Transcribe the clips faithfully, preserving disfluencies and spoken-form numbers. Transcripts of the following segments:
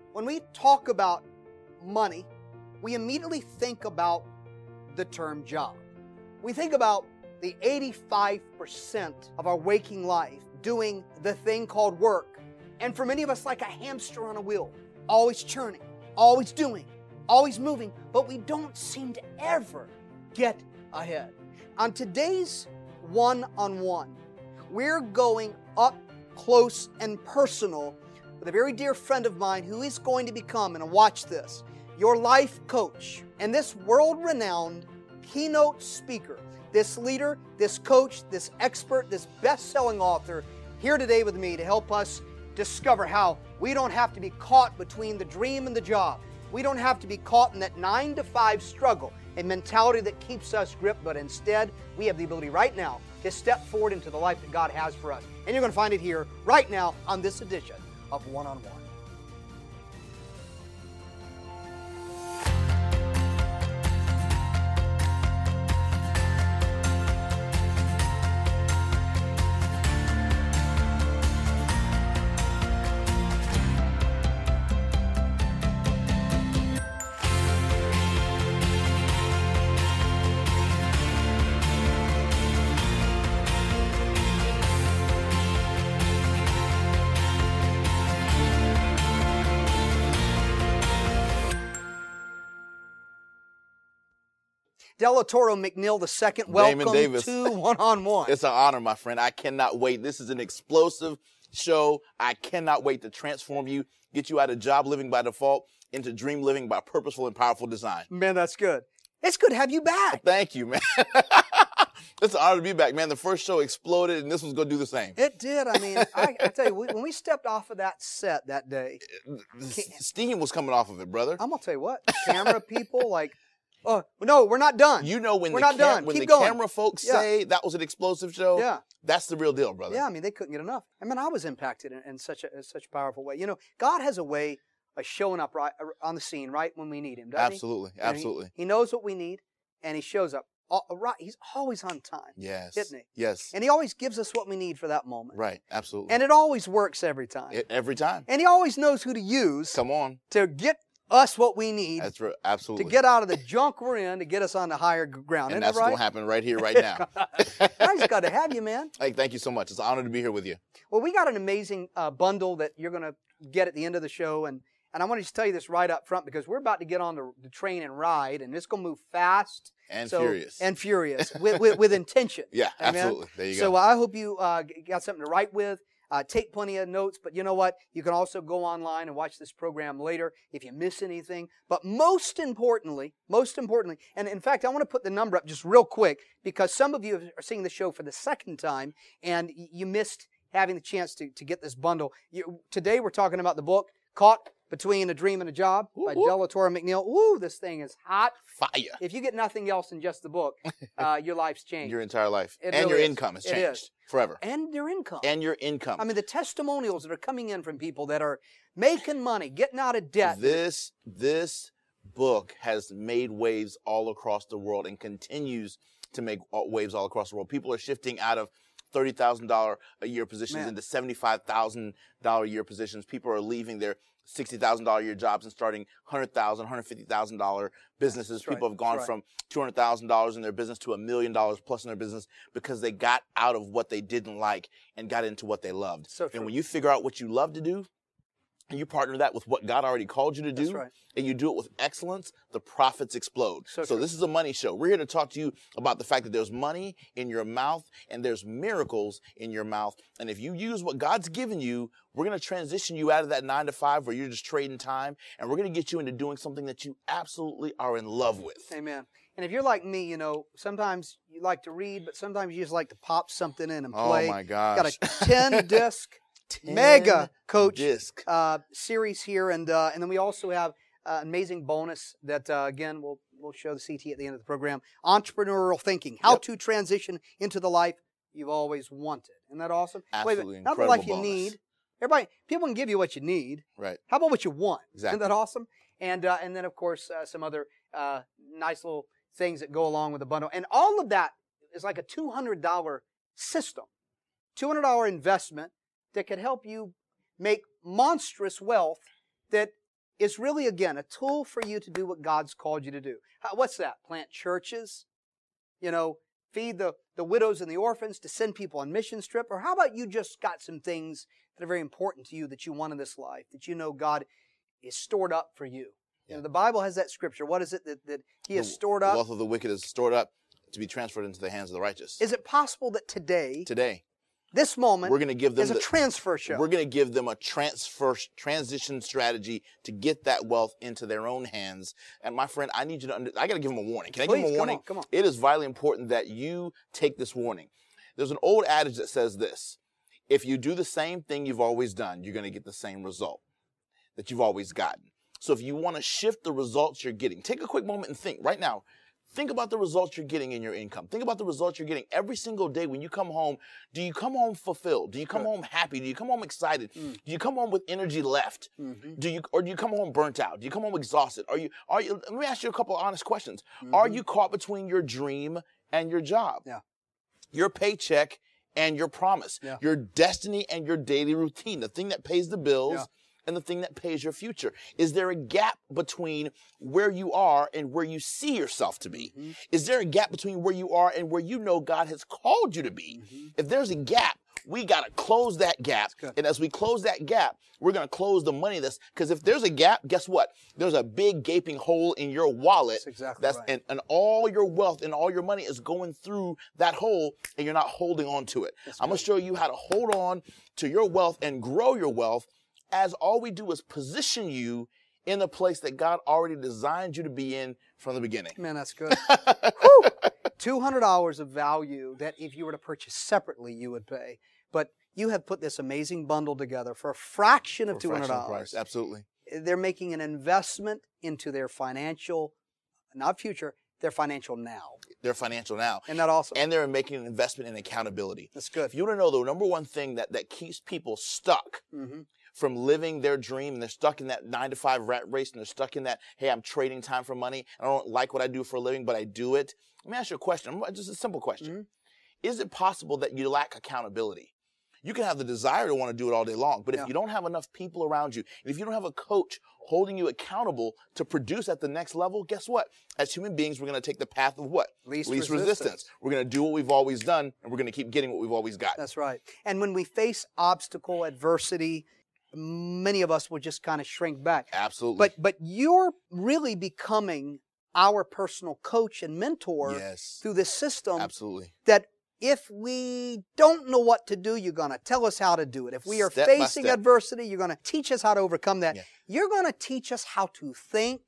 When we talk about money, we immediately think about the term job. We think about the eighty-five percent of our waking life doing the thing called work. And for many of us, like a hamster on a wheel, always churning, always doing, always moving, but we don't seem to ever get ahead. On today's one-on-one, we're going up close and personal with a very dear friend of mine who is going to become, and watch this, your life coach and this world-renowned keynote speaker, this leader, this coach, this expert, this best-selling author, here today with me to help us discover how we don't have to be caught between the dream and the job. We don't have to be caught in that nine to five struggle, a mentality that keeps us gripped, but instead we have the ability right now to step forward into the life that God has for us. And you're going to find it here right now on this edition of One-on-One. Delatoro McNeil the second, welcome Davis. to One-on-One. It's an honor, my friend. I cannot wait. This is an explosive show. I cannot wait to transform you, get you out of job living by default into dream living by purposeful and powerful design. Man, that's good. It's good to have you back. Thank you, man. It's an honor to be back, man. The first show exploded, and this one's going to do the same. It did. I mean, I, I tell you, we, when we stepped off of that set that day, Steam was coming off of it, brother. I'm going to tell you what, camera people, like, oh, no, we're not done. You know when we're the, not cam- done. when Keep the going. camera folks Yeah. say that was an explosive show, Yeah. that's the real deal, brother. Yeah, I mean, they couldn't get enough. I mean, I was impacted in, in such a in such a powerful way. You know, God has a way of showing up right on the scene right when we need Him, doesn't Absolutely, He? You know, he- absolutely. He knows what we need, and He shows up. All, right, He's always on time. Yes. Isn't He? Yes. And He always gives us what we need for that moment. Right, absolutely. And it always works every time. It, every time. And He always knows who to use Come on. to get us what we need That's right, absolutely. to get out of the junk we're in to get us on the higher g- ground. and Isn't that's that right? going to happen right here, right now. I just got to have you, man. Hey, thank you so much. It's an honor to be here with you. Well, we got an amazing uh, bundle that you're going to get at the end of the show, and and I want to just tell you this right up front because we're about to get on the, the train and ride, and it's going to move fast And so- furious. and furious with, with, with intention. Yeah, Amen? absolutely. There you So go. I hope you uh, g- got something to write with. Uh, take plenty of notes, but you know what? You can also go online and watch this program later if you miss anything. But most importantly, most importantly, and in fact, I want to put the number up just real quick because some of you are seeing the show for the second time and y- you missed having the chance to, to get this bundle. You, today we're talking about the book, Caught Between a Dream and a Job by Woo-hoo. Delatoro McNeil. Ooh, this thing is hot. Fire. If you get nothing else in just the book, uh, your life's changed. Your entire life. It and really your is. income has It changed is. forever. And your income. And your income. I mean, the testimonials that are coming in from people that are making money, getting out of debt. This this book has made waves all across the world and continues to make waves all across the world. People are shifting out of thirty thousand dollars a year positions Man. into seventy-five thousand dollars a year positions. People are leaving their sixty thousand dollars a year jobs and starting one hundred thousand dollars, one hundred fifty thousand dollars businesses. That's right. People have gone That's right. from two hundred thousand dollars in their business to a million dollars plus in their business because they got out of what they didn't like and got into what they loved. So true. And when you figure out what you love to do, and you partner that with what God already called you to do, That's right. and you do it with excellence, the profits explode. So So, true. this is a money show. We're here to talk to you about the fact that there's money in your mouth and there's miracles in your mouth. And if you use what God's given you, we're going to transition you out of that nine to five where you're just trading time, and we're going to get you into doing something that you absolutely are in love with. Amen. And if you're like me, you know, sometimes you like to read, but sometimes you just like to pop something in and play. Oh my gosh. Got a ten disc ten mega coach disc. uh, series here, and uh, and then we also have uh, an amazing bonus that uh, again we'll we'll show the C T at the end of the program. Entrepreneurial thinking: how Yep. to transition into the life you've always wanted. Isn't that awesome? Wait a Absolutely minute, not the incredible life you bonus. need. Everybody, people can give you what you need. Right. How about what you want? Exactly. Isn't that awesome? And uh, and then of course uh, some other uh, nice little things that go along with the bundle, and all of that is like a two hundred dollar system, two hundred dollar investment that could help you make monstrous wealth that is really, again, a tool for you to do what God's called you to do. How- What's that? Plant churches? You know, feed the, the widows and the orphans, to send people on mission trip? Or how about you just got some things that are very important to you that you want in this life, that you know God is stored up for you? Yeah. You know, the Bible has that scripture. What is it that, that He has The- stored The up? wealth of the wicked is stored up to be transferred into the hands of the righteous. Is it possible that today, Today, this moment, we're going to give them is a the, transfer show? we're going to give them a transfer transition strategy to get that wealth into their own hands. And my friend, I need you to under, I got to give them a warning. Can I Please, give them a come warning? on, come on. It is vitally important that you take this warning. There's an old adage that says this: if you do the same thing you've always done, you're going to get the same result that you've always gotten. So if you want to shift the results you're getting, take a quick moment and think right now. Think about the results you're getting in your income. Think about the results you're getting every single day when you come home. Do you come home fulfilled? Do you come Good. home happy? Do you come home excited? Mm. Do you come home with energy left? Mm-hmm. Do you, or do you come home burnt out? Do you come home exhausted? Are you, are you, let me ask you a couple of honest questions. Mm-hmm. Are you caught between your dream and your job? Yeah. Your paycheck and your promise? Yeah. Your destiny and your daily routine? The thing that pays the bills Yeah. and the thing that pays your future? Is there a gap between where you are and where you see yourself to be? Mm-hmm. Is there a gap between where you are and where you know God has called you to be? Mm-hmm. If there's a gap, we got to close that gap. good. And as we close that gap, we're going to close the money that's, because if there's a gap, guess what? There's a big gaping hole in your wallet. That's exactly that's, right. and, and all your wealth and all your money is going through that hole, and you're not holding on to it. That's I'm going good. to show you how to hold on to your wealth and grow your wealth, as all we do is position you in the place that God already designed you to be in from the beginning. Man, that's good. Whew! two hundred dollars of value that if you were to purchase separately, you would pay. But you have put this amazing bundle together for a fraction of For a two hundred fraction of dollars. the price. Absolutely. They're making an investment into their financial, not future, their financial now. They're financial now. Isn't that awesome? And they're making an investment in accountability. That's good. If you want to know the number one thing that, that keeps people stuck Mm-hmm. from living their dream, and they're stuck in that nine to five rat race, and they're stuck in that, hey, I'm trading time for money. I don't like what I do for a living, but I do it. Let me ask you a question, just a simple question. Mm-hmm. Is it possible that you lack accountability? You can have the desire to want to do it all day long, but if Yeah. you don't have enough people around you, and if you don't have a coach holding you accountable to produce at the next level, guess what? As human beings, we're going to take the path of what? Least resistance. resistance. We're going to do what we've always done, and we're going to keep getting what we've always got. That's right. And when we face obstacle, adversity, many of us will just kind of shrink back. Absolutely. But but you're really becoming our personal coach and mentor yes, through this system absolutely. that if we don't know what to do, you're going to tell us how to do it. If we are Step by facing step. adversity, you're going to teach us how to overcome that. Yeah. You're going to teach us how to think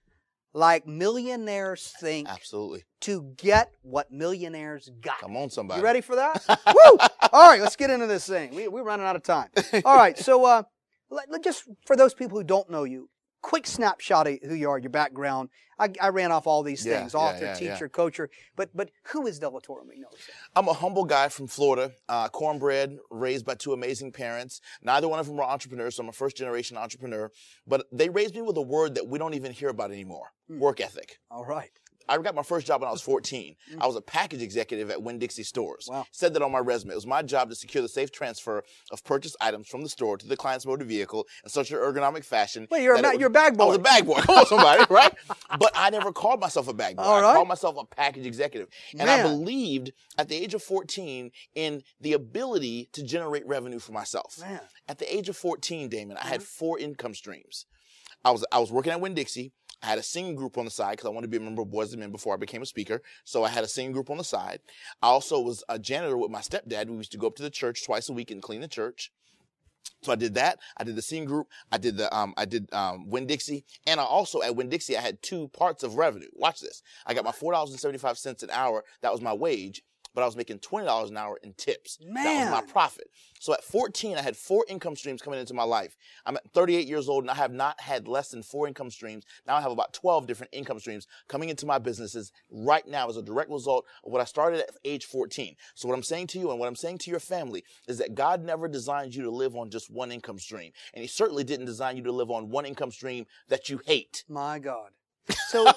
like millionaires think Absolutely. to get what millionaires got. Come on, somebody. You ready for that? Woo! All right, let's get into this thing. We, we're running out of time. All right, so uh, let, let just for those people who don't know you, quick snapshot of who you are, your background. I, I ran off all these Yeah, things, yeah, author, yeah, teacher, yeah. coacher. But but who is Delatoro Mignosa? I'm a humble guy from Florida, uh, cornbread, raised by two amazing parents. Neither one of them were entrepreneurs, so I'm a first-generation entrepreneur. But they raised me with a word that we don't even hear about anymore, Hmm. work ethic. All right. I got my first job when I was fourteen. I was a package executive at Winn-Dixie Stores. Wow. Said that on my resume. It was my job to secure the safe transfer of purchased items from the store to the client's motor vehicle in such an ergonomic fashion. Well, you're a that ma- it was- you're a bag boy. I was a bag boy. Come on, somebody, right? But I never called myself a bag boy. All I right. called myself a package executive. And I Man. believed at the age of fourteen in the ability to generate revenue for myself. Man. At the age of fourteen, Damon, I had Mhm. four income streams. I was I was working at Winn-Dixie. I had a singing group on the side because I wanted to be a member of Boys and Men before I became a speaker. So I had a singing group on the side. I also was a janitor with my stepdad. We used to go up to the church twice a week and clean the church. So I did that. I did the singing group. I did the um I did um Winn-Dixie. And I also at Winn-Dixie I had two parts of revenue. Watch this. I got my four dollars and seventy-five cents an hour. That was my wage. But I was making twenty dollars an hour in tips. That Man. was my profit. So at fourteen, I had four income streams coming into my life. I'm at thirty-eight years old, and I have not had less than four income streams. Now I have about twelve different income streams coming into my businesses right now as a direct result of what I started at age fourteen. So what I'm saying to you and what I'm saying to your family is that God never designed you to live on just one income stream. And he certainly didn't design you to live on one income stream that you hate. My God. So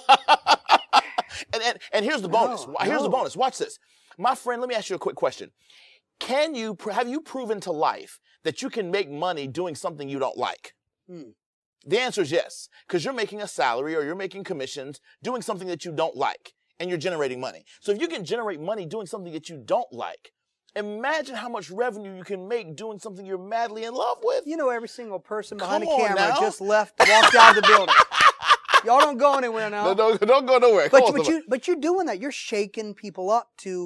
and, and, and here's the bonus. No, Here's the no. bonus. Watch this. My friend, let me ask you a quick question. Can you, have you proven to life that you can make money doing something you don't like? Hmm. The answer is yes, because you're making a salary or you're making commissions doing something that you don't like, and you're generating money. So if you can generate money doing something that you don't like, imagine how much revenue you can make doing something you're madly in love with. You know, every single person behind Come the on camera now. just left, walked out of the building. Y'all don't go anywhere now. No, don't, don't go nowhere. But, Come on, but, somebody. you, but you're doing that. You're shaking people up to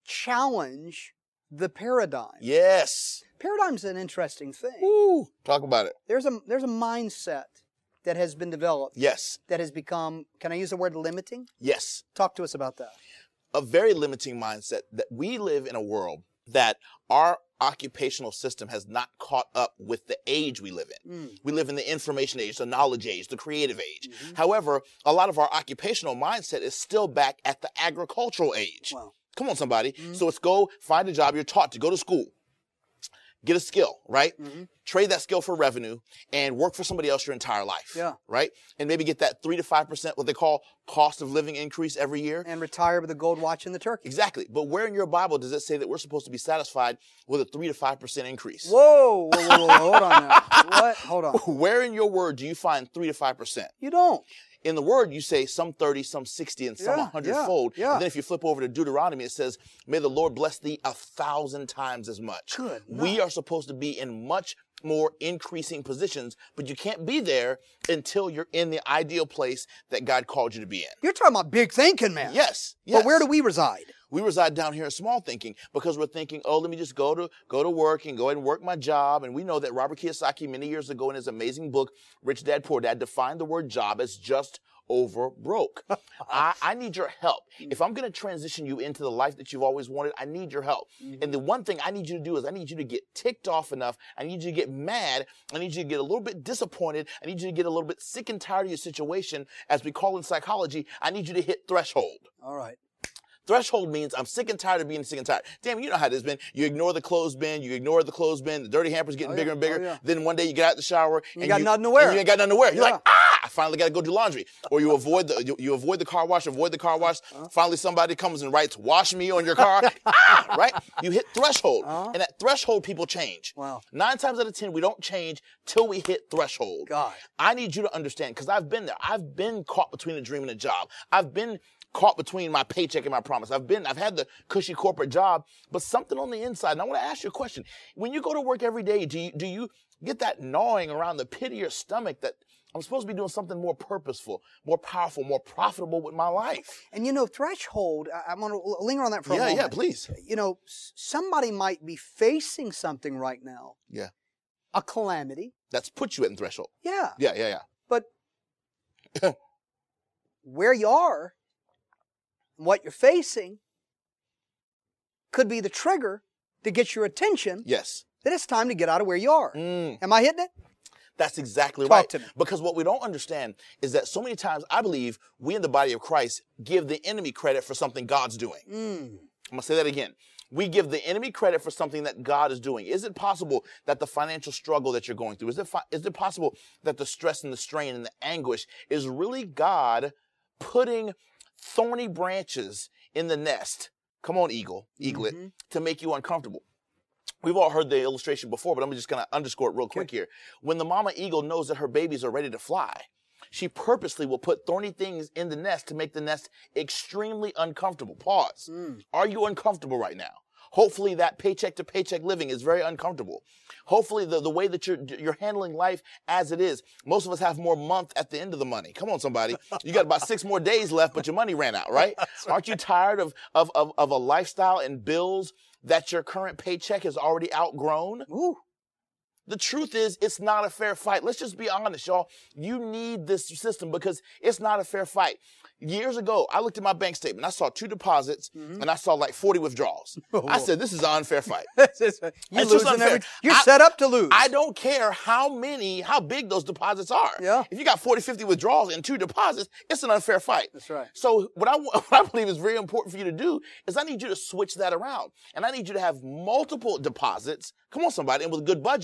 challenge the paradigm. Yes. Paradigm's an interesting thing. Woo. Talk about it. There's a, there's a mindset that has been developed Yes. that has become, can I use the word limiting? Yes. Talk to us about that. A very limiting mindset that we live in a world that our occupational system has not caught up with the age we live in. Mm. We live in the information age, the knowledge age, the creative age. Mm-hmm. However, a lot of our occupational mindset is still back at the agricultural age. Wow. Come on, somebody. Mm-hmm. So it's go find a job. You're taught to go to school, get a skill, right? Mm-hmm. Trade that skill for revenue and work for somebody else your entire life. Yeah. Right? And maybe get that three to five percent, what they call cost of living increase every year. And retire with a gold watch and the turkey. Exactly. But where in your Bible does it say that we're supposed to be satisfied with a three to five percent increase? Whoa, whoa, whoa, whoa, hold on now. What? Hold on. Where in your word do you find three to five percent? You don't. In the word, you say some thirty, some sixty, and some Yeah, a hundred yeah, fold. yeah. And then if you flip over to Deuteronomy, it says, may the Lord bless thee a thousand times as much. Good We night. are supposed to be in much more increasing positions, but you can't be there until you're in the ideal place that God called you to be in. You're talking about big thinking, man. Yes. yes. But where do we reside? We reside down here in small thinking because we're thinking, oh, let me just go to go to work and go ahead and work my job. And we know that Robert Kiyosaki many years ago in his amazing book, Rich Dad, Poor Dad, defined the word job as just over broke. I, I need your help. If I'm going to transition you into the life that you've always wanted, I need your help. Mm-hmm. And the one thing I need you to do is I need you to get ticked off enough. I need you to get mad. I need you to get a little bit disappointed. I need you to get a little bit sick and tired of your situation. As we call in psychology, I need you to hit threshold. All right. Threshold means I'm sick and tired of being sick and tired. Damn, you know how this been. You ignore the clothes bin, you ignore the clothes bin, the dirty hamper's getting Oh, bigger yeah. and bigger. Oh, yeah. Then one day you get out the shower You and got you nothing to wear. and you ain't got nothing to wear. You're Yeah. like, ah, I finally got to go do laundry. Or you avoid the you, you avoid the car wash, avoid the car wash. Uh-huh. Finally somebody comes and writes, wash me on your car. ah, right? You hit threshold. Uh-huh. And at threshold, people change. Wow. Nine times out of ten, we don't change till we hit threshold. God. I need you to understand, because I've been there. I've been caught between a dream and a job. I've been caught between my paycheck and my promise. I've been, I've had the cushy corporate job, but something on the inside. And I want to ask you a question. When you go to work every day, do you, do you get that gnawing around the pit of your stomach that I'm supposed to be doing something more purposeful, more powerful, more profitable with my life? And you know, threshold, I, I'm going to linger on that for a Yeah, moment. yeah, please. You know, s- somebody might be facing something right now, Yeah. a calamity. That's put you at the threshold. Yeah. Yeah, yeah, yeah. But where you are, what you're facing, could be the trigger to get your attention Yes. that it's time to get out of where you are. Mm. Am I hitting it? That's exactly Talk right. to me. Because what we don't understand is that so many times I believe we in the body of Christ give the enemy credit for something God's doing. Mm. I'm going to say that again. We give the enemy credit for something that God is doing. Is it possible that the financial struggle that you're going through, is it, fi- is it possible that the stress and the strain and the anguish is really God putting thorny branches in the nest? Come on, eagle, eaglet, Mm-hmm. to make you uncomfortable. We've all heard the illustration before, but I'm just going to underscore it real quick here. When the mama eagle knows that her babies are ready to fly, she purposely will put thorny things in the nest to make the nest extremely uncomfortable. Pause. Mm. Are you uncomfortable right now? Hopefully that paycheck to paycheck living is very uncomfortable. Hopefully the, the way that you're you're handling life as it is. Most of us have more month at the end of the money. Come on, somebody. You got about six more days left, but your money ran out, right? right. Aren't you tired of, of, of, of a lifestyle and bills that your current paycheck has already outgrown? Ooh. The truth is, it's not a fair fight. Let's just be honest, y'all. You need this system because it's not a fair fight. Years ago, I looked at my bank statement. I saw two deposits, Mm-hmm. and I saw like forty withdrawals. I said, this is an unfair fight. you're It's just losing unfair. every, you're I- set up to lose. I don't care how many, how big those deposits are. Yeah. If you got forty, fifty withdrawals and two deposits, it's an unfair fight. That's right. So what I, what I believe is very important for you to do is I need you to switch that around. And I need you to have multiple deposits. Come on, somebody. And with good budgeting,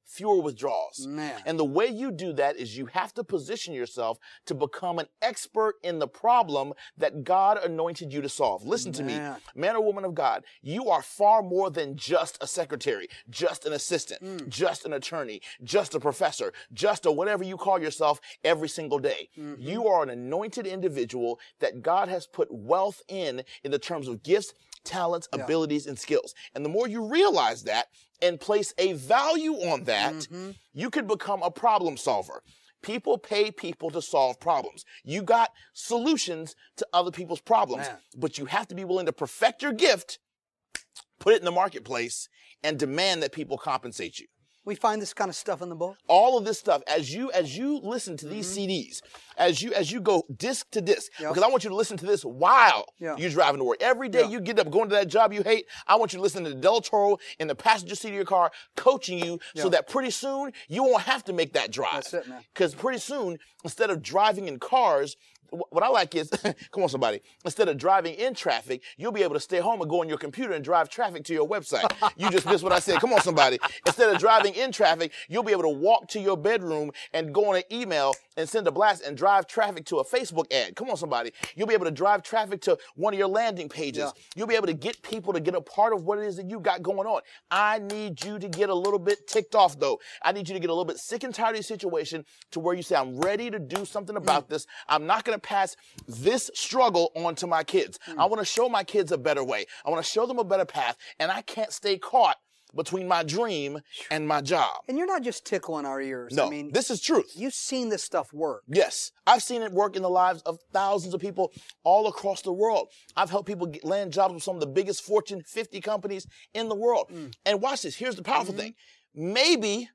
fewer withdrawals. Man. And the way you do that is you have to position yourself to become an expert in the problem that God anointed you to solve. Listen to me, Man. man or woman of God, you are far more than just a secretary, just an assistant, Mm. just an attorney, just a professor, just a whatever you call yourself every single day. Mhm. You are an anointed individual that God has put wealth in, in the terms of gifts, talents, Yeah. abilities, and skills. And the more you realize that and place a value on that, Mm-hmm. you could become a problem solver. People pay people to solve problems. You got solutions to other people's problems, Man. but you have to be willing to perfect your gift, put it in the marketplace, and demand that people compensate you. We find this kind of stuff in the book. All of this stuff, as you as you listen to these C Ds, as you as you go disc to disc, Yep. because I want you to listen to this while Yeah. you're driving to work. Every day Yeah. you get up going to that job you hate, I want you to listen to the Del Toro in the passenger seat of your car coaching you so Yeah. that pretty soon you won't have to make that drive. That's it, man. Because pretty soon, instead of driving in cars, wh- what I like is, come on somebody, instead of driving in traffic, you'll be able to stay home and go on your computer and drive traffic to your website. You just missed what I said. Come on somebody. Instead of driving in traffic, you'll be able to walk to your bedroom and go on an email and send a blast and drive traffic to a Facebook ad. Come on somebody. You'll be able to drive traffic to one of your landing pages. Yeah. You'll be able to get people to get a part of what it is that you got going on. I need you to get a little bit ticked off though. I need you to get a little bit sick and tired of your situation to where you say, I'm ready to do something about this. I'm not going to pass this struggle on to my kids. I want to show my kids a better way. I want to show them a better path, and I can't stay caught between my dream and my job. And you're not just tickling our ears. No, I mean, this is truth. you've seen this stuff work. Yes, I've seen it work in the lives of thousands of people all across the world. I've helped people get, land jobs with some of the biggest Fortune fifty companies in the world. Mm. And watch this. Here's the powerful Mhm. thing. Maybe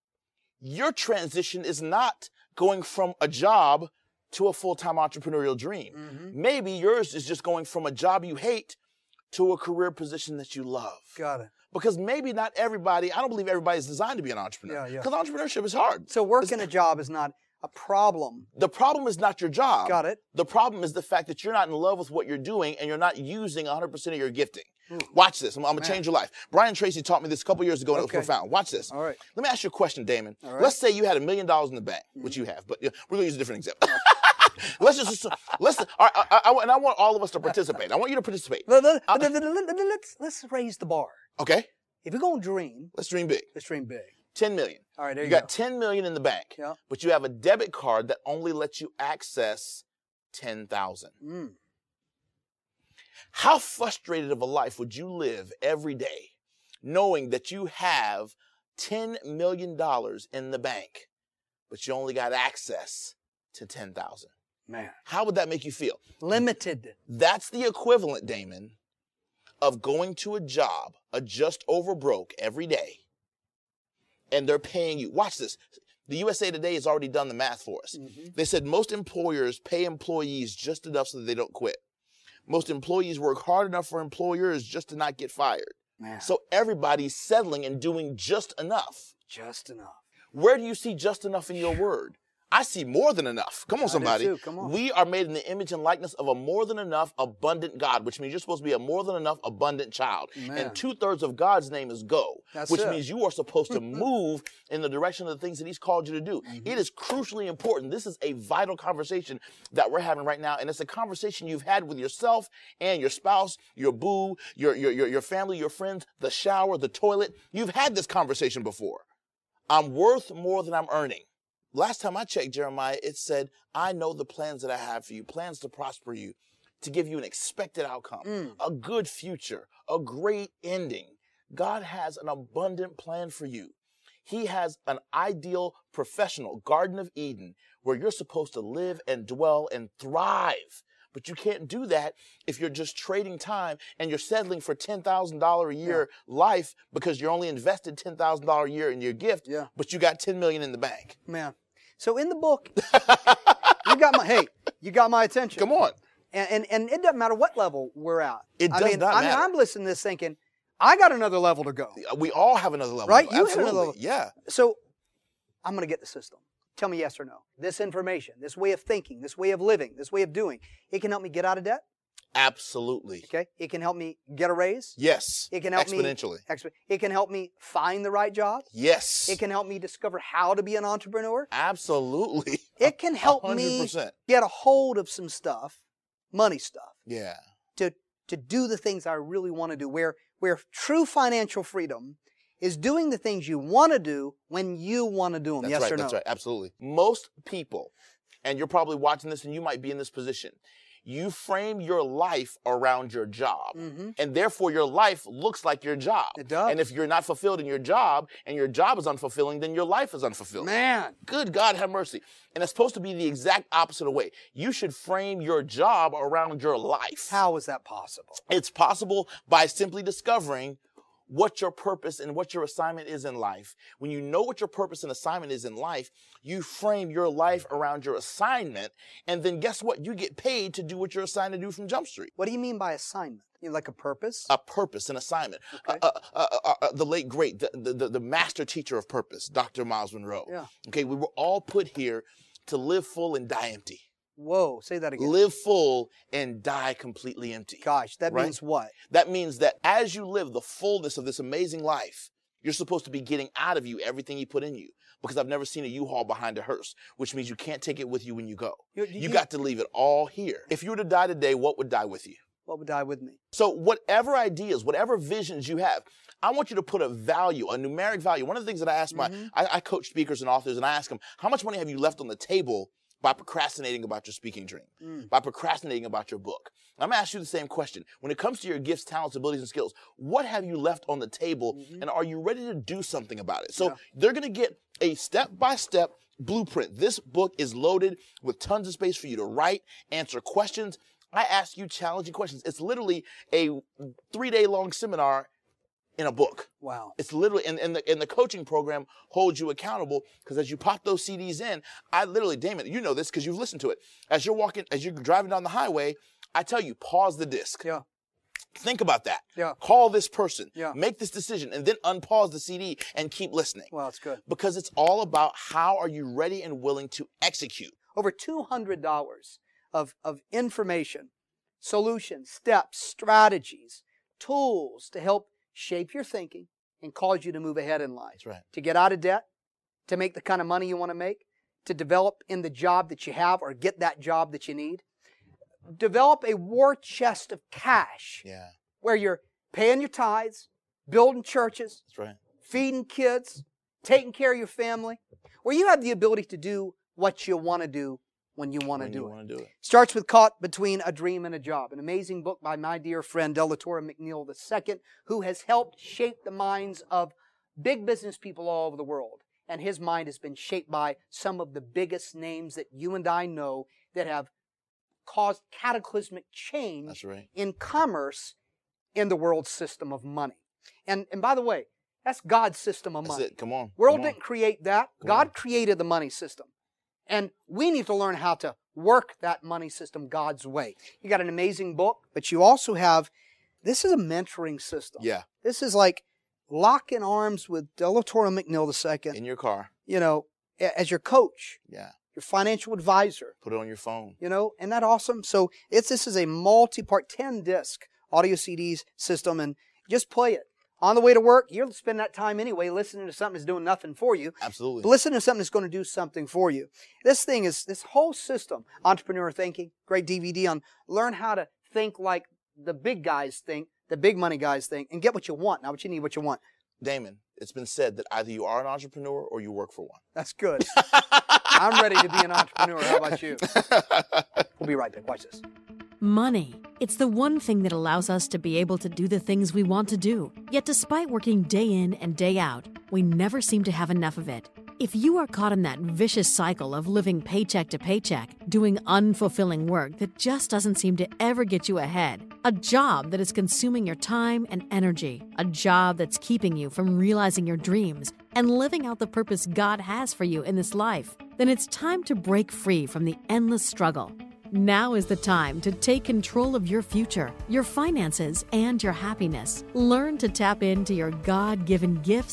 your transition is not going from a job to a full-time entrepreneurial dream. Mhm. Maybe yours is just going from a job you hate to a career position that you love. Got it. Because maybe not everybody, I don't believe everybody's designed to be an entrepreneur. Yeah, yeah. Because entrepreneurship is hard. So working a job is not a problem. The problem is not your job. Got it. The problem is the fact that you're not in love with what you're doing and you're not using one hundred percent of your gifting. Ooh. Watch this. I'm, I'm going to Man. change your life. Brian Tracy taught me this a couple years ago and Okay. it was profound. Watch this. All right. Let me ask you a question, Damon. All right. Let's say you had a million dollars in the bank, which you have, but yeah, we're going to use a different example. let's just, assume- let's, all right, I, I, I, and I want all of us to participate. I want you to participate. Let- let- Uh, let- let- let- Let's, let's raise the bar. Okay? If you're going to dream, Let's dream big. let's dream big. ten million. All right, there You you, got go. ten million in the bank, Yeah. but you have a debit card that only lets you access ten thousand. Mm. How frustrated of a life would you live every day knowing that you have ten million dollars in the bank, but you only got access to ten thousand? Man. How would that make you feel? Limited. That's the equivalent, Damon, of going to a job, a just over broke every day, and they're paying you. Watch this. The U S A Today has already done the math for us. Mhm. They said most employers pay employees just enough so that they don't quit. Most employees work hard enough for employers just to not get fired. Man. So everybody's settling and doing just enough. Just enough. Where do you see just enough in your word? I see more than enough. Come on, I do somebody. too. Come on. We are made in the image and likeness of a more than enough abundant God, which means you're supposed to be a more than enough abundant child. Man. And two thirds of God's name is go, That's which it. means you are supposed to move in the direction of the things that he's called you to do. Mhm. It is crucially important. This is a vital conversation that we're having right now. And it's a conversation you've had with yourself and your spouse, your boo, your, your, your, your family, your friends, the shower, the toilet. You've had this conversation before. I'm worth more than I'm earning. Last time I checked, Jeremiah, it said, I know the plans that I have for you, plans to prosper you, to give you an expected outcome, Mm. a good future, a great ending. God has an abundant plan for you. He has an ideal professional Garden of Eden where you're supposed to live and dwell and thrive. But you can't do that if you're just trading time and you're settling for ten thousand dollars a year life because you're only invested ten thousand dollars a year in your gift, Yeah. but you got ten million dollars in the bank. Man. So in the book, you got my, hey, you got my attention. Come on. And, and, and it doesn't matter what level we're at. It I does mean, not I mean, matter. I'm listening to this thinking, I got another level to go. We all have another level. Right? You have Absolutely. another level. Yeah. So I'm going to get the system. Tell me yes or no. This information, this way of thinking, this way of living, this way of doing, it can help me get out of debt. Absolutely. Okay. It can help me get a raise. Yes. It can help exponentially. me exponentially. It can help me find the right job. Yes. It can help me discover how to be an entrepreneur. Absolutely. It can help one hundred percent. me get a hold of some stuff, money stuff, Yeah. to to do the things I really want to do. Where where true financial freedom is doing the things you want to do when you want to do them. That's Yes right. or no? That's right. Absolutely. Most people, and you're probably watching this and you might be in this position, you frame your life around your job. Mm-hmm. And therefore your life looks like your job. It does. And if you're not fulfilled in your job and your job is unfulfilling, then your life is unfulfilled. Man. Good God have mercy. And it's supposed to be the exact opposite of way. You should frame your job around your life. How is that possible? It's possible by simply discovering what your purpose and what your assignment is in life. When you know what your purpose and assignment is in life, you frame your life around your assignment, and then guess what? You get paid to do what you're assigned to do from Jump Street. What do you mean by assignment? You know, like a purpose? A purpose, an assignment. Okay. Uh, uh, uh, uh, the late, great, the, the, the master teacher of purpose, Doctor Miles Monroe. Yeah. Okay, we were all put here to live full and die empty. Whoa, say that again. Live full and die completely empty. Gosh, that Right? means what? That means that as you live the fullness of this amazing life, you're supposed to be getting out of you everything he put in you. Because I've never seen a U-Haul behind a hearse, which means you can't take it with you when you go. You, You got to leave it all here. If you were to die today, what would die with you? What would die with me? So whatever ideas, whatever visions you have, I want you to put a value, a numeric value. One of the things that I ask my, Mhm. I, I coach speakers and authors, and I ask them, how much money have you left on the table by procrastinating about your speaking dream, Mm. by procrastinating about your book? I'm going to ask you the same question. When it comes to your gifts, talents, abilities, and skills, what have you left on the table, Mhm. and are you ready to do something about it? So Yeah. they're going to get a step-by-step blueprint. This book is loaded with tons of space for you to write, answer questions. I ask you challenging questions. It's literally a three-day long seminar in a book. Wow. It's literally, and, and, the, and the coaching program holds you accountable, because as you pop those C Ds in, I literally, Damon, you know this because you've listened to it. As you're walking, as you're driving down the highway, I tell you, pause the disc. Yeah. Think about that. Yeah. Call this person. Yeah. Make this decision, and then unpause the C D and keep listening. Well, it's good. Because it's all about how are you ready and willing to execute. Over two hundred dollars of, of information, solutions, steps, strategies, tools to help shape your thinking and cause you to move ahead in life. That's right. To get out of debt, to make the kind of money you want to make, to develop in the job that you have or get that job that you need. Develop a war chest of cash Yeah. where you're paying your tithes, building churches, That's right. feeding kids, taking care of your family, where you have the ability to do what you want to do when you want to When do you it. want to do it. Starts with Caught Between a Dream and a Job, an amazing book by my dear friend Delatora McNeil the Second, who has helped shape the minds of big business people all over the world. And his mind has been shaped by some of the biggest names that you and I know that have caused cataclysmic change That's right. in commerce in the world system of money. And, and by the way, that's God's system of That's money. it. Come on. World Come on. didn't create that. Come God on. created the money system. And we need to learn how to work that money system God's way. You got an amazing book, but you also have, this is a mentoring system. Yeah. This is like locking arms with Delatora McNeil the Second, In your car. you know, a- as your coach, Yeah. your financial advisor, Put it on your phone. you know, isn't that awesome? So it's, this is a multi-part, ten disc audio C Ds system, and just play it. On the way to work, you'll spend that time anyway listening to something that's doing nothing for you. Absolutely. But listen to something that's going to do something for you. This thing is, this whole system, Entrepreneur Thinking, great D V D on learn how to think like the big guys think, the big money guys think, and get what you want, not what you need, what you want. Damon, it's been said that either you are an entrepreneur or you work for one. That's good. I'm ready to be an entrepreneur. How about you? We'll be right back. Watch this. Money. It's the one thing that allows us to be able to do the things we want to do. Yet despite working day in and day out, we never seem to have enough of it. If you are caught in that vicious cycle of living paycheck to paycheck, doing unfulfilling work that just doesn't seem to ever get you ahead, a job that is consuming your time and energy, a job that's keeping you from realizing your dreams and living out the purpose God has for you in this life, then it's time to break free from the endless struggle. Now is the time to take control of your future, your finances, and your happiness. Learn to tap into your God-given gifts,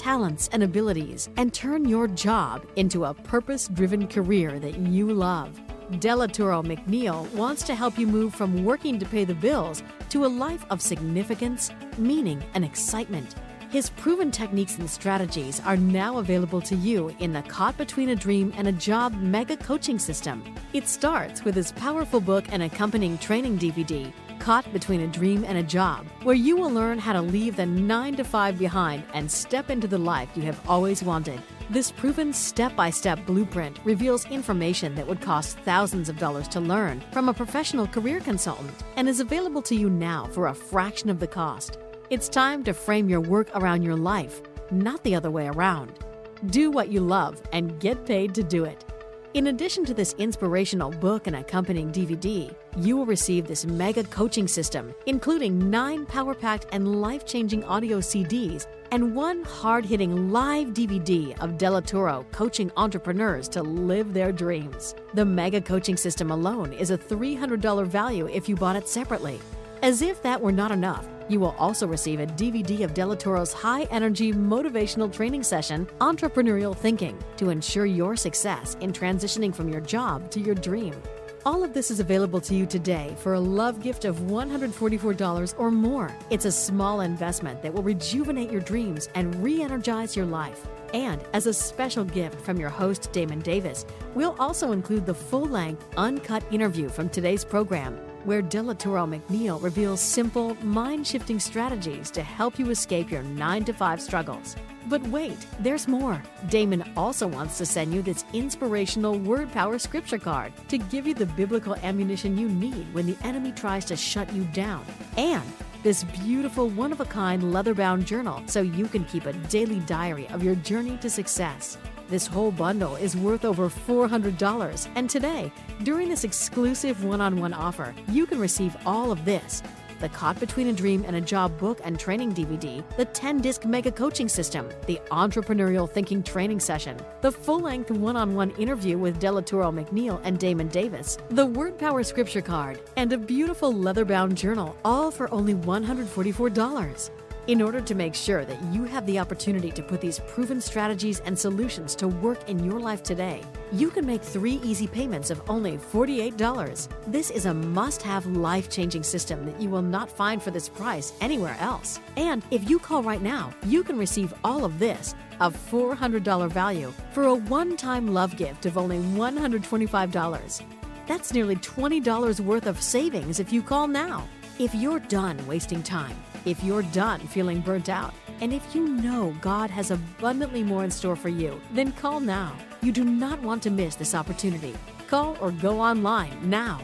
talents and abilities and turn your job into a purpose-driven career that you love. Delatoro McNeil wants to help you move from working to pay the bills to a life of significance, meaning, and excitement. His proven techniques and strategies are now available to you in the Caught Between a Dream and a Job Mega Coaching System. It starts with his powerful book and accompanying training D V D, Caught Between a Dream and a Job, where you will learn how to leave the nine to five behind and step into the life you have always wanted. This proven step-by-step blueprint reveals information that would cost thousands of dollars to learn from a professional career consultant and is available to you now for a fraction of the cost. It's time to frame your work around your life, not the other way around. Do what you love and get paid to do it. In addition to this inspirational book and accompanying D V D, you will receive this mega coaching system, including nine power-packed and life-changing audio C Ds and one hard-hitting live D V D of Delatoro coaching entrepreneurs to live their dreams. The mega coaching system alone is a three hundred dollars value if you bought it separately. As if that were not enough, you will also receive a D V D of Delatoro's high-energy motivational training session, Entrepreneurial Thinking, to ensure your success in transitioning from your job to your dream. All of this is available to you today for a love gift of one hundred forty-four dollars or more. It's a small investment that will rejuvenate your dreams and re-energize your life. And as a special gift from your host, Damon Davis, we'll also include the full-length, uncut interview from today's program, where Delatoro McNeil reveals simple, mind-shifting strategies to help you escape your nine to five struggles. But wait, there's more. Damon also wants to send you this inspirational word power scripture card to give you the biblical ammunition you need when the enemy tries to shut you down. And this beautiful one-of-a-kind leather-bound journal so you can keep a daily diary of your journey to success. This whole bundle is worth over four hundred dollars, and today, during this exclusive one-on-one offer, you can receive all of this: the Caught Between a Dream and a Job book and training D V D, the ten-disc mega coaching system, the Entrepreneurial Thinking training session, the full-length one-on-one interview with Delatoro McNeil and Damon Davis, the Word Power Scripture card, and a beautiful leather-bound journal, all for only one hundred forty-four dollars. In order to make sure that you have the opportunity to put these proven strategies and solutions to work in your life today, you can make three easy payments of only forty-eight dollars. This is a must-have, life-changing system that you will not find for this price anywhere else. And if you call right now, you can receive all of this, a four hundred dollars value, for a one-time love gift of only one hundred twenty-five dollars. That's nearly twenty dollars worth of savings if you call now. If you're done wasting time, if you're done feeling burnt out, and if you know God has abundantly more in store for you, then call now. You do not want to miss this opportunity. Call or go online now.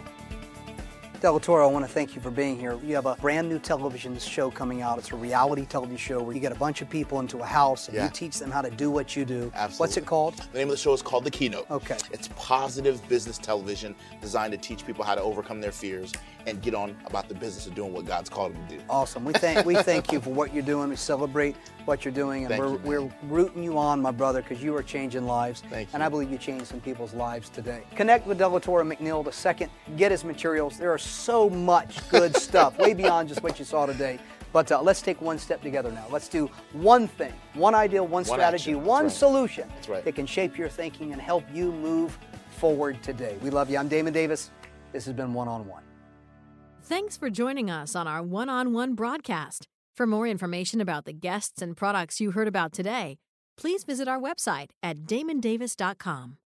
Delatoro, I want to thank you for being here. You have a brand new television show coming out. It's a reality television show where you get a bunch of people into a house and Yeah. you teach them how to do what you do. Absolutely. What's it called? The name of the show is called The Keynote. Okay. It's positive business television designed to teach people how to overcome their fears and get on about the business of doing what God's called them to do. Awesome. We thank we thank you for what you're doing. We celebrate what you're doing, and Thank we're, you, man. we're rooting you on, my brother, because you are changing lives. Thank And you. I believe you changed some people's lives today. Connect with Delatoro McNeil the second. Get his materials. There are so much good stuff, way beyond just what you saw today. But uh, let's take one step together now. Let's do one thing, one idea, one strategy, action. That's one right. solution That's right. that can shape your thinking and help you move forward today. We love you. I'm Damon Davis. This has been One on One. Thanks for joining us on our one-on-one broadcast. For more information about the guests and products you heard about today, please visit our website at damon davis dot com.